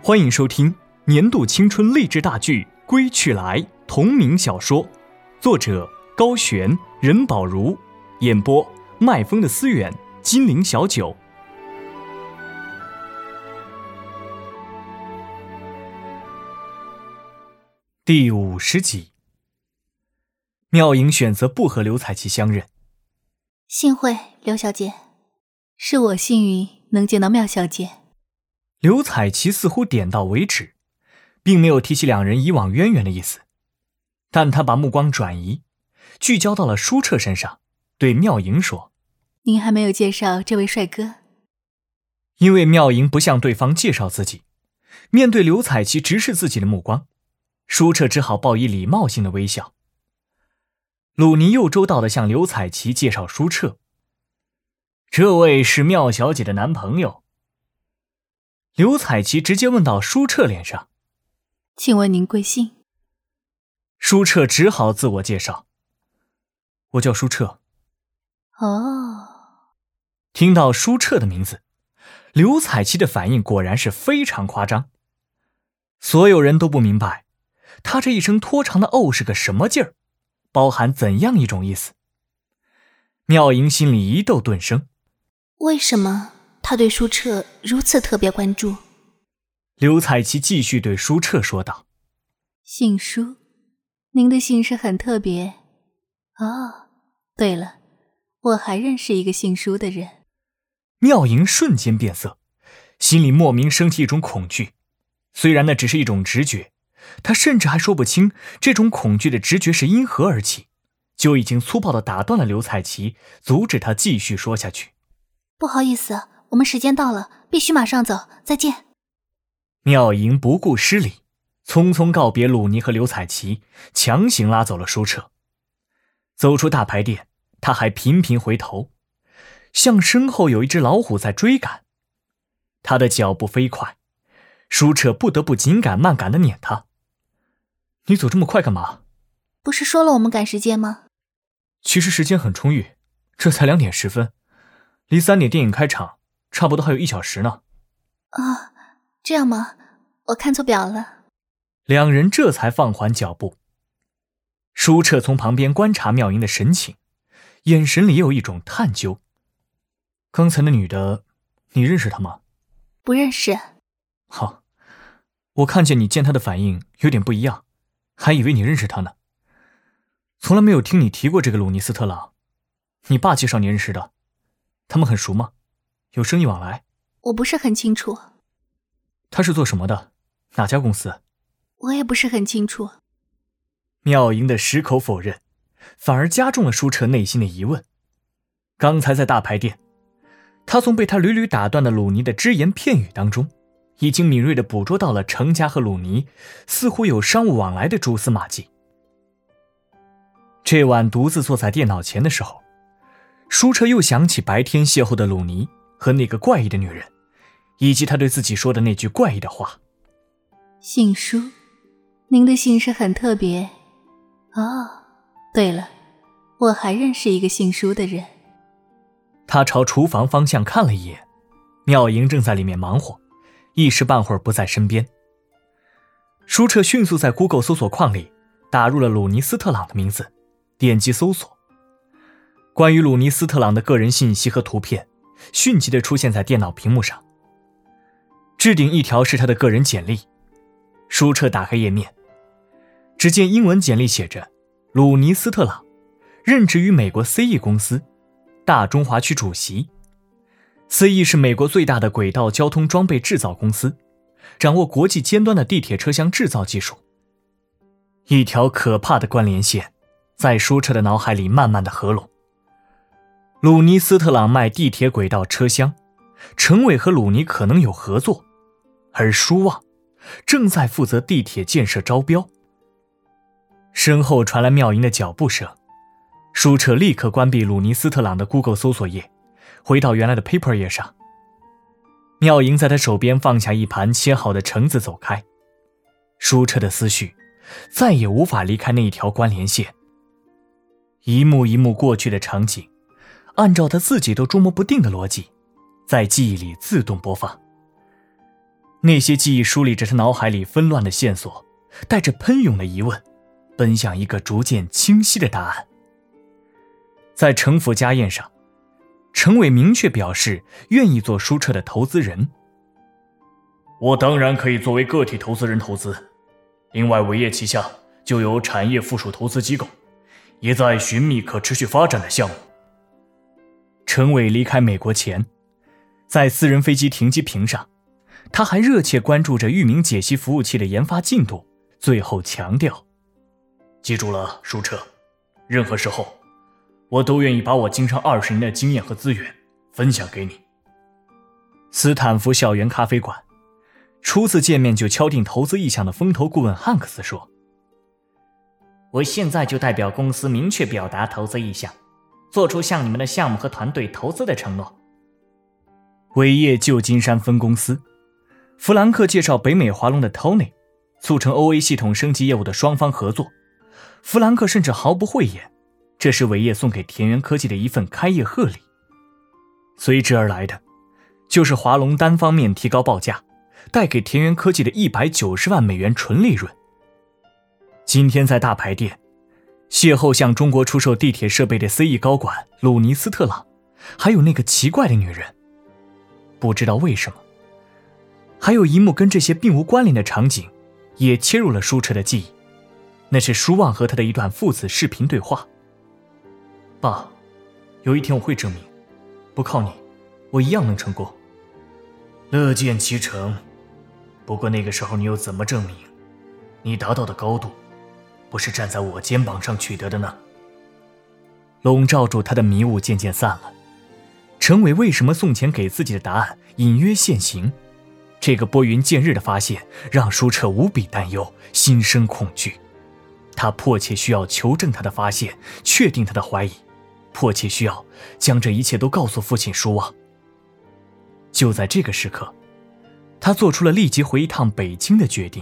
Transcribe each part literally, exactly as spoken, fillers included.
欢迎收听年度青春励志大剧《归去来》同名小说，作者高璇、任宝如，演播麦风的思远、金陵小九。第五十集，妙莹选择不和刘彩琪相认。 幸会，刘小姐，是我幸运能见到妙小姐。 刘彩琪似乎点到为止，并没有提起两人以往渊源的意思，但她把目光转移，聚焦到了舒澈身上，对妙莹说：“ 您还没有介绍这位帅哥。” 因为妙莹不向对方介绍自己，面对刘彩琪直视自己的目光，舒澈只好报以礼貌性的微笑。鲁尼又周到地向刘彩琪介绍舒澈：“这位是妙小姐的男朋友。”刘彩琪直接问到舒澈脸上：“ 请问您贵姓？” 舒澈只好自我介绍：“我叫舒澈。” 哦。 听到舒澈的名字，刘彩琪的反应果然是非常夸张。所有人都不明白，他这一声拖长的哦是个什么劲儿，包含怎样一种意思。妙莹心里一窦顿生， 为什么他对舒澈如此特别关注？ 刘彩琪继续对舒澈说道：“ 姓舒，您的姓氏很特别。哦，对了，我还认识一个姓舒的人。” 妙莹瞬间变色，心里莫名升起一种恐惧。虽然那只是一种直觉，她甚至还说不清这种恐惧的直觉是因何而起，就已经粗暴地打断了刘彩琪，阻止她继续说下去。 不好意思，我们时间到了，必须马上走，再见。 妙莹不顾失礼，匆匆告别鲁尼和刘彩琪，强行拉走了舒澈。走出大牌店，她还频频回头，像身后有一只老虎在追赶。她的脚步飞快，舒澈不得不紧赶慢赶地撵她：“你走这么快干嘛？”“ 不是说了我们赶时间吗？”“ 其实时间很充裕，这才两点十分，离三点电影开场差不多还有一小时呢。”“ 啊，这样吗？我看错表了。” 两人这才放缓脚步。舒澈从旁边观察妙莹的神情，眼神里也有一种探究。“刚才那女的，你认识她吗？”“ 不认识。”“ 好，我看见你见她的反应有点不一样，还以为你认识她呢。从来没有听你提过这个鲁尼斯特朗，你爸介绍你认识的，他们很熟吗？有生意往来？”“ 我不是很清楚。”“ 他是做什么的？哪家公司？”“ 我也不是很清楚。” 妙莹的矢口否认，反而加重了舒澈内心的疑问。刚才在大牌店，他从被他屡屡打断的鲁尼的只言片语当中，已经敏锐地捕捉到了程家和鲁尼似乎有商务往来的蛛丝马迹。这晚独自坐在电脑前的时候，舒澈又想起白天邂逅的鲁尼和那个怪异的女人，以及他对自己说的那句怪异的话：“ 姓舒，您的姓氏很特别。哦，对了，我还认识一个姓舒的人。” 他朝厨房方向看了一眼，妙莹正在里面忙活，一时半会儿不在身边。舒澈迅速在 Google 搜索框里打入了鲁尼斯特朗的名字，点击搜索。关于鲁尼斯特朗的个人信息和图片迅疾地出现在电脑屏幕上。置顶一条是他的个人简历。舒澈打开页面，只见英文简历写着：“鲁尼斯特朗，任职于美国 C E 公司，大中华区主席。C E 是美国最大的轨道交通装备制造公司，掌握国际尖端的地铁车厢制造技术。”一条可怕的关联线在舒澈的脑海里慢慢的合拢。鲁尼斯特朗卖地铁轨道车厢，程伟和鲁尼可能有合作，而舒旺正在负责地铁建设招标。身后传来妙莹的脚步声，舒澈立刻关闭鲁尼斯特朗的 Google 搜索页，回到原来的 Paper 页上。妙莹在他手边放下一盘切好的橙子走开。舒澈的思绪再也无法离开那一条关联线。一幕一幕过去的场景，按照他自己都捉摸不定的逻辑，在记忆里自动播放。 那些记忆梳理着他脑海里纷乱的线索，带着喷涌的疑问，奔向一个逐渐清晰的答案。在城府家宴上，程伟明确表示愿意做舒澈的投资人。我当然可以作为个体投资人投资，另外伟业旗下就有产业附属投资机构，也在寻觅可持续发展的项目。程伟离开美国前，在私人飞机停机坪上，他还热切关注着域名解析服务器的研发进度，最后强调：记住了，舒澈，任何时候我都愿意把我经商二十年的经验和资源分享给你。斯坦福校园咖啡馆，初次见面就敲定投资意向的风投顾问汉克斯说：我现在就代表公司明确表达投资意向，做出向你们的项目和团队投资的承诺。伟业旧金山分公司，弗兰克介绍北美华龙的 Tony， 促成 O A 系统升级业务的双方合作。弗兰克甚至毫不讳言，这是伟业送给田园科技的一份开业贺礼。随之而来的，就是华龙单方面提高报价，带给田园科技的一百九十万美元纯利润。今天在大牌店邂逅向中国出售地铁设备的 C E 高管鲁尼斯特朗，还有那个奇怪的女人。不知道为什么，还有一幕跟这些并无关联的场景也切入了舒澈的记忆，那是舒旺和他的一段父子视频对话。爸，有一天我会证明，不靠你我一样能成功。乐见其成，不过那个时候你又怎么证明你达到的高度不是站在我肩膀上取得的呢？笼罩住他的迷雾渐渐散了。程伟为什么送钱给自己的答案隐约现形，这个拨云见日的发现让舒澈无比担忧，心生恐惧。他迫切需要求证他的发现，确定他的怀疑，迫切需要将这一切都告诉父亲舒旺。就在这个时刻，他做出了立即回一趟北京的决定。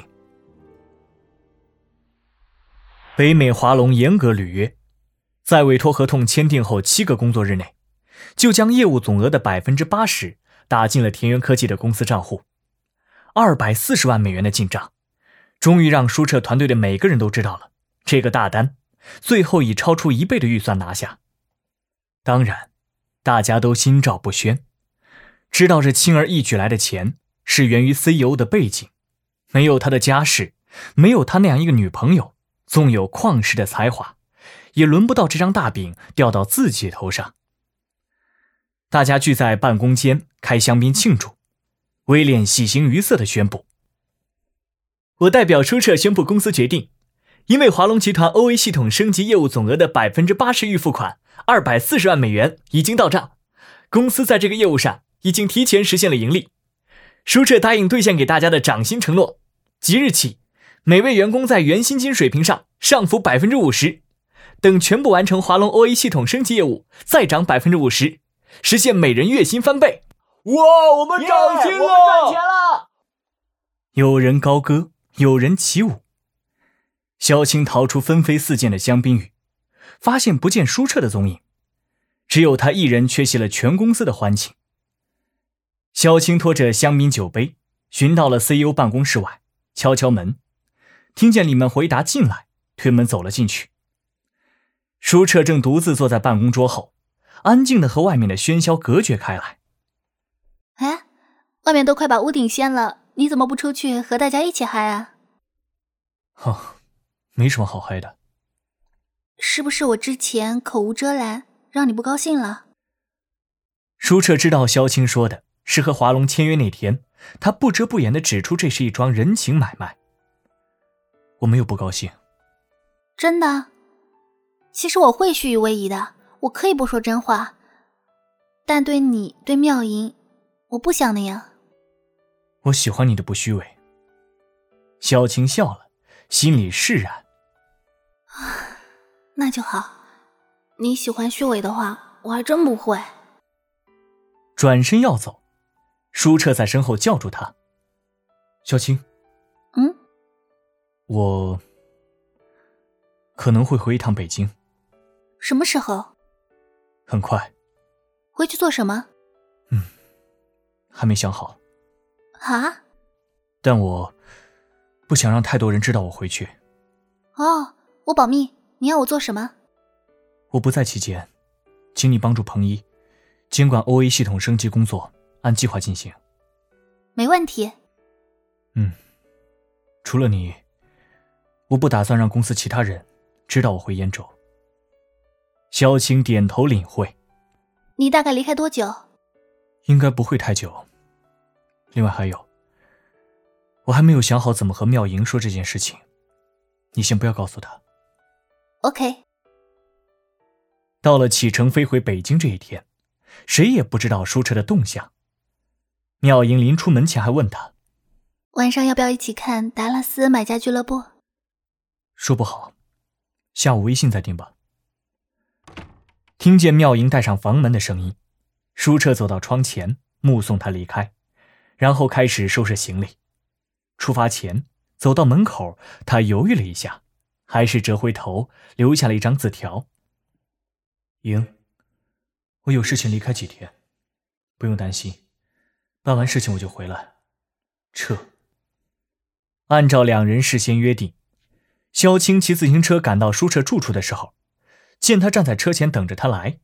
北美华龙严格履约，在委托合同签订后七个工作日内，就将业务总额的 百分之八十 打进了田园科技的公司账户。二百四十万美元的进账，终于让舒澈团队的每个人都知道了，这个大单最后以超出一倍的预算拿下。当然，大家都心照不宣，知道这轻而易举来的钱是源于 C E O 的背景，没有他的家世，没有他那样一个女朋友，纵有旷世的才华，也轮不到这张大饼掉到自己头上。大家聚在办公间开香槟庆祝，威廉喜形于色地宣布：我代表舒澈宣布公司决定，因为华龙集团 O A 系统升级业务总额的 百分之八十 预付款二百四十万美元已经到账，公司在这个业务上已经提前实现了盈利。舒澈答应兑现给大家的涨薪承诺，即日起每位员工在原薪金水平上上浮 百分之五十， 等全部完成华龙 O A 系统升级业务再涨 百分之五十， 实现每人月薪翻倍。 哇，我们涨薪了， yeah, 我们赚钱了！ 有人高歌，有人起舞。萧青逃出纷飞四溅的香槟雨，发现不见舒澈的踪影，只有他一人缺席了全公司的欢庆。萧青拖着香槟酒杯寻到了 C E O 办公室外，敲敲门，听见里面回答进来，推门走了进去。舒澈正独自坐在办公桌后，安静地和外面的喧嚣隔绝开来。 哎，外面都快把屋顶掀了，你怎么不出去和大家一起嗨啊？ 哦，没什么好嗨的。 是不是我之前口无遮拦，让你不高兴了？ 舒澈知道萧青说的是和华龙签约那天，他不遮不掩地指出这是一桩人情买卖。我没有不高兴。 真的？其实我会虚与委蛇的，我可以不说真话，但对你对妙莹，我不想那样。 我喜欢你的不虚伪。萧青笑了，心里释然。 那就好，你喜欢虚伪的话，我还真不会。 转身要走，舒澈在身后叫住他：萧青。 嗯？ 我可能会回一趟北京。 什么时候？ 很快。 回去做什么？ 嗯，还没想好。 啊？ 但我不想让太多人知道我回去。 哦，我保密，你要我做什么？ 我不在期间，请你帮助彭一监管 O A 系统升级工作，按计划进行。 没问题。 嗯，除了你，我不打算让公司其他人知道我回兖州。萧青点头领会。 你大概离开多久？ 应该不会太久。另外还有，我还没有想好怎么和妙莹说这件事情，你先不要告诉她。 OK。 到了启程飞回北京这一天，谁也不知道舒澈的动向。妙莹临出门前还问他， 晚上要不要一起看达拉斯买家俱乐部？ 说不好，下午微信再定吧。听见妙莹带上房门的声音，舒澈走到窗前目送她离开，然后开始收拾行李。出发前走到门口，他犹豫了一下，还是折回头留下了一张字条。莹，我有事情离开几天，不用担心，办完事情我就回来。撤。按照两人事先约定，萧青骑自行车赶到舒澈住处的时候，见他站在车前等着他来。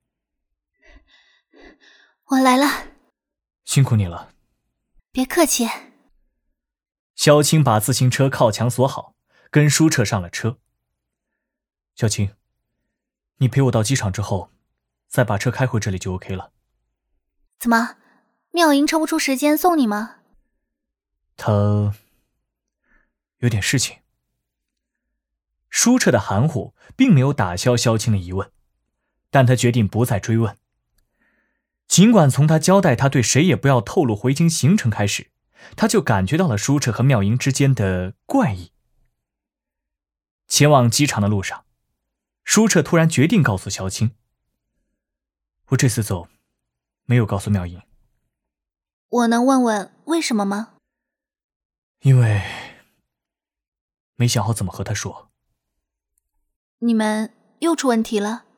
我来了。 辛苦你了。 别客气。 萧青把自行车靠墙锁好，跟舒澈上了车。萧青，你陪我到机场之后，再把车开回这里就 OK 了。 怎么，妙莹抽不出时间送你吗？ 她有点事情。舒澈的含糊并没有打消萧青的疑问，但他决定不再追问。尽管从他交代他对谁也不要透露回京行程开始，他就感觉到了舒澈和妙莹之间的怪异。前往机场的路上，舒澈突然决定告诉萧青，我这次走没有告诉妙莹。 我能问问为什么吗？ 因为没想好怎么和她说。 你们又出问题了？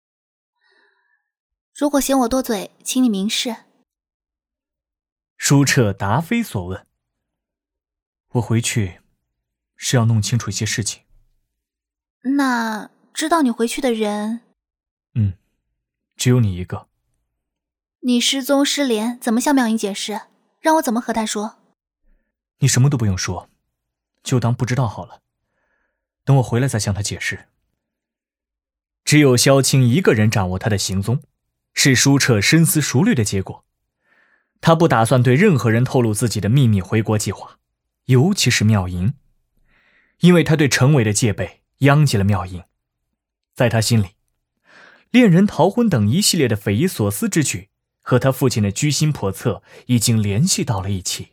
如果嫌我多嘴，请你明示。 舒澈答非所问。我回去是要弄清楚一些事情。 那知道你回去的人？ 嗯，只有你一个。 你失踪失联，怎么向妙莹解释？让我怎么和她说？ 你什么都不用说，就当不知道好了。等我回来再向她解释。只有萧青一个人掌握他的行踪，是舒澈深思熟虑的结果。他不打算对任何人透露自己的秘密回国计划，尤其是妙莹，因为他对程伟的戒备殃及了妙莹。在他心里，恋人逃婚等一系列的匪夷所思之举和他父亲的居心叵测已经联系到了一起。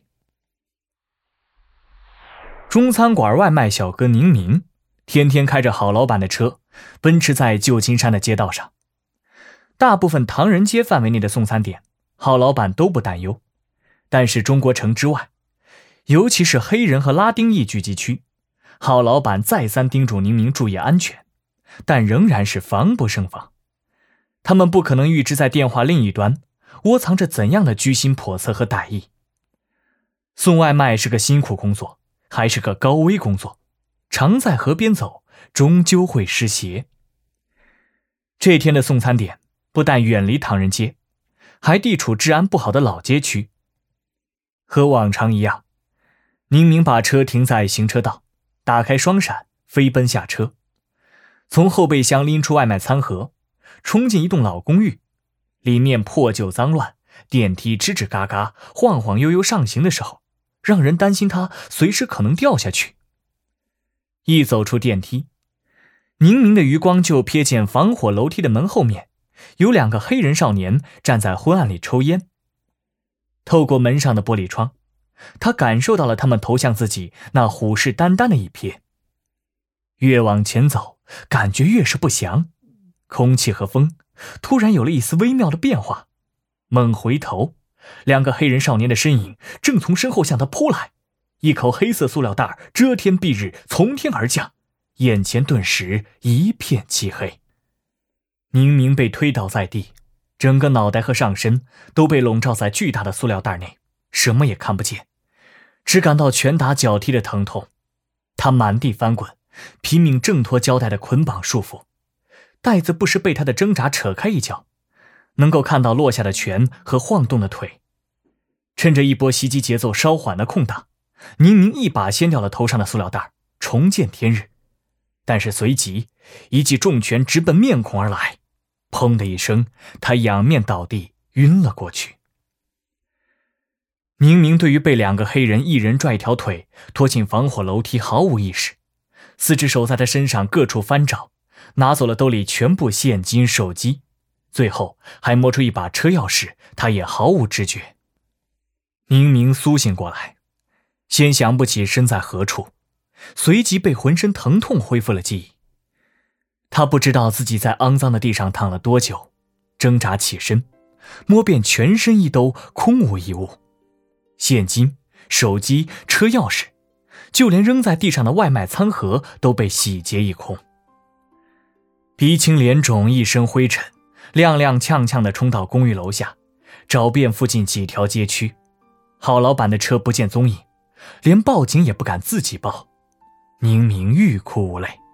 中餐馆外卖小哥宁明天天开着郝老板的车奔驰在旧金山的街道上。大部分唐人街范围内的送餐点郝老板都不担忧，但是中国城之外，尤其是黑人和拉丁裔聚集区，郝老板再三叮嘱宁明注意安全，但仍然是防不胜防。他们不可能预知在电话另一端窝藏着怎样的居心叵测和歹意。送外卖是个辛苦工作，还是个高危工作，常在河边走，终究会失鞋。这天的送餐点不但远离唐人街，还地处治安不好的老街区。和往常一样，宁明把车停在行车道，打开双闪，飞奔下车，从后备箱拎出外卖餐盒，冲进一栋老公寓。里面破旧脏乱，电梯吱吱嘎嘎，晃晃悠悠上行的时候，让人担心他随时可能掉下去。一走出电梯，宁明的余光就瞥见防火楼梯的门后面有两个黑人少年站在昏暗里抽烟。透过门上的玻璃窗，他感受到了他们投向自己那虎视眈眈的一瞥。越往前走，感觉越是不祥，空气和风突然有了一丝微妙的变化。猛回头，两个黑人少年的身影正从身后向他扑来，一口黑色塑料袋遮天蔽日从天而降，眼前顿时一片漆黑。宁明被推倒在地，整个脑袋和上身都被笼罩在巨大的塑料袋内，什么也看不见， 只感到拳打脚踢的疼痛。他满地翻滚，拼命挣脱胶带的捆绑束缚，带子不时被他的挣扎扯开一角，能够看到落下的拳和晃动的腿。趁着一波袭击节奏稍缓的空档，宁明一把掀掉了头上的塑料袋，重见天日。但是随即一记重拳直奔面孔而来，砰的一声，他仰面倒地晕了过去。宁明对于被两个黑人一人拽一条腿拖进防火楼梯毫无意识，四只手在他身上各处翻找，拿走了兜里全部现金手机，最后还摸出一把车钥匙，他也毫无知觉。宁明苏醒过来，先想不起身在何处，随即被浑身疼痛恢复了记忆。他不知道自己在肮脏的地上躺了多久，挣扎起身，摸遍全身一兜，空无一物。现金、手机、车钥匙，就连扔在地上的外卖餐盒都被洗劫一空。鼻青脸肿，一身灰尘，踉踉跄跄地冲到公寓楼下，找遍附近几条街区。郝老板的车不见踪影，连报警也不敢自己报。宁明欲哭无泪。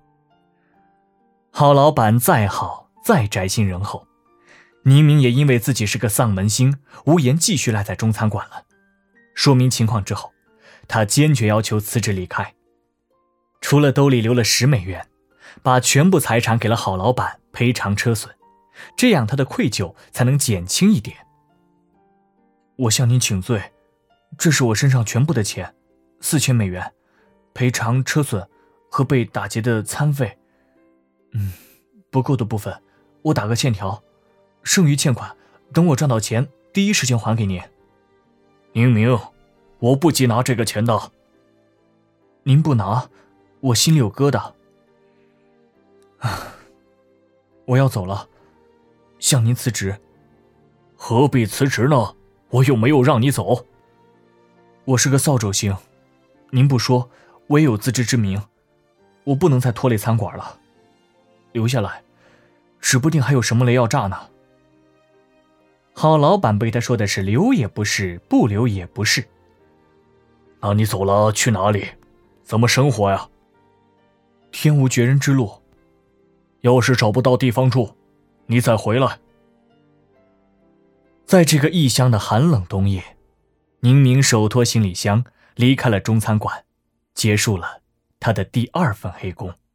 郝老板再好再宅心仁厚，宁明也因为自己是个丧门星，无颜继续赖在中餐馆了。说明情况之后，他坚决要求辞职离开。除了兜里留了十美元，把全部财产给了郝老板赔偿车损，这样他的愧疚才能减轻一点。我向您请罪，这是我身上全部的钱，四千美元，赔偿车损和被打劫的餐费。嗯，不够的部分我打个欠条，剩余欠款等我赚到钱第一时间还给您。宁明，我不急拿这个钱的。您不拿，我心里有疙瘩。我要走了，向您辞职。何必辞职呢？我又没有让你走。我是个扫帚星，您不说，我也有自知之明。我不能再拖累餐馆了，留下来，指不定还有什么雷要炸呢。郝老板被他说的是留也不是，不留也不是。那你走了去哪里？怎么生活呀？天无绝人之路。要是找不到地方住，你再回来。在这个异乡的寒冷冬夜，宁明手托行李箱离开了中餐馆，结束了他的第二份黑工。